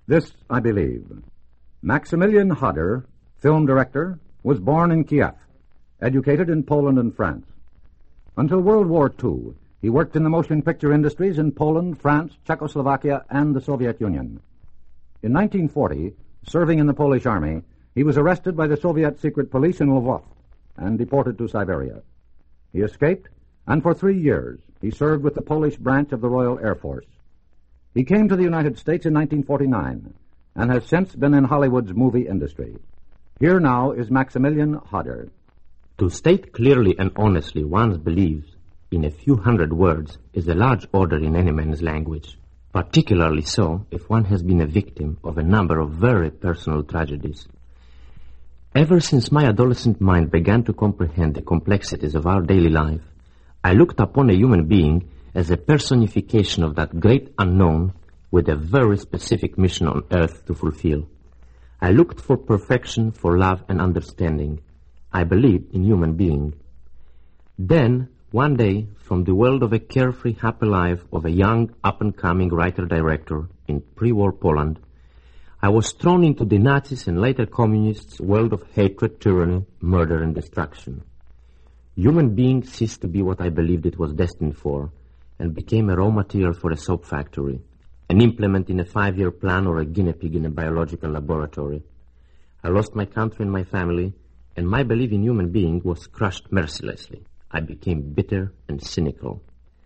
This I believe. Maximilian Hodder, film director, was born in Kiev, educated in Poland and France. Until World War II, he worked in the motion picture industries in Poland, France, Czechoslovakia, and the Soviet Union. In 1940, serving in the Polish army, he was arrested by the Soviet secret police in Lvov and deported to Siberia. He escaped, and for 3 years he served with the Polish branch of the Royal Air Force. He came to the United States in 1949 and has since been in Hollywood's movie industry. Here now is Maximilian Hodder. To state clearly and honestly one's beliefs in a few hundred words is a large order in any man's language, particularly so if one has been a victim of a number of very personal tragedies. Ever since my adolescent mind began to comprehend the complexities of our daily life, I looked upon a human being as a personification of that great unknown with a very specific mission on earth to fulfill. I looked for perfection, for love and understanding. I believed in human being. Then, one day, from the world of a carefree, happy life of a young, up-and-coming writer-director in pre-war Poland, I was thrown into the Nazis and later communists' world of hatred, tyranny, murder, and destruction. Human being ceased to be what I believed it was destined for, and became a raw material for a soap factory, an implement in a 5-year plan, or a guinea pig in a biological laboratory. I lost my country and my family, and my belief in human being was crushed mercilessly. I became bitter and cynical.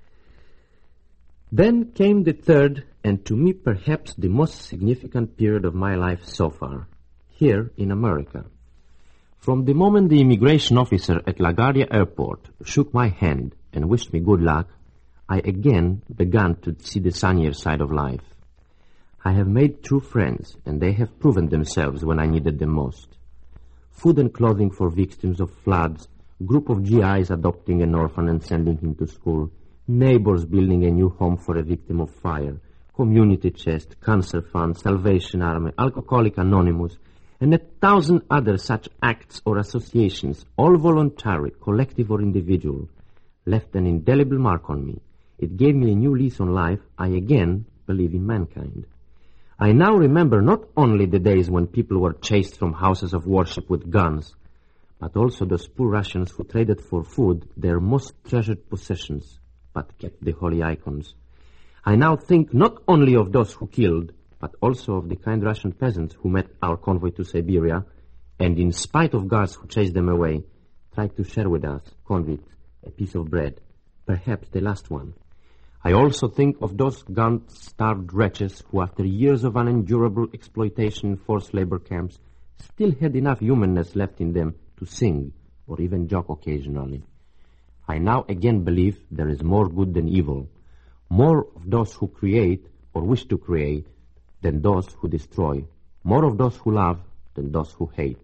Then came the third, and to me perhaps the most significant period of my life so far, here in America. From the moment the immigration officer at LaGuardia Airport shook my hand and wished me good luck, I again began to see the sunnier side of life. I have made true friends, and they have proven themselves when I needed them most. Food and clothing for victims of floods, group of GIs adopting an orphan and sending him to school, neighbors building a new home for a victim of fire, community chest, cancer fund, Salvation Army, Alcoholics Anonymous, and 1,000 other such acts or associations, all voluntary, collective or individual, left an indelible mark on me. It gave me a new lease on life. I again believe in mankind. I now remember not only the days when people were chased from houses of worship with guns, but also those poor Russians who traded for food their most treasured possessions, but kept the holy icons. I now think not only of those who killed, but also of the kind Russian peasants who met our convoy to Siberia, and in spite of guards who chased them away, tried to share with us, convicts, a piece of bread, perhaps the last one. I also think of those gun-starved wretches who, after years of unendurable exploitation in forced labor camps, still had enough humanness left in them to sing or even joke occasionally. I now again believe there is more good than evil, more of those who create or wish to create than those who destroy, more of those who love than those who hate.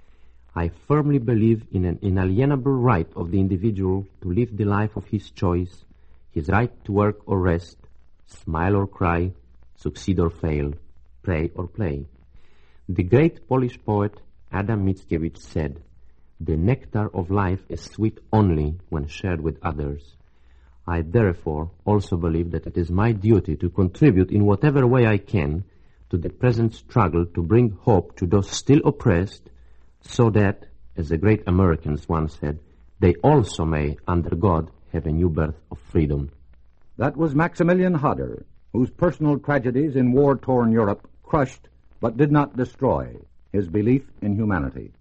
I firmly believe in an inalienable right of the individual to live the life of his choice, his right to work or rest, smile or cry, succeed or fail, pray or play. The great Polish poet Adam Mickiewicz said, "The nectar of life is sweet only when shared with others." I therefore also believe that it is my duty to contribute in whatever way I can to the present struggle to bring hope to those still oppressed, so that, as the great Americans once said, they also may, under God, have a new birth of freedom. That was Maximilian Hodder, whose personal tragedies in war-torn Europe crushed but did not destroy his belief in humanity.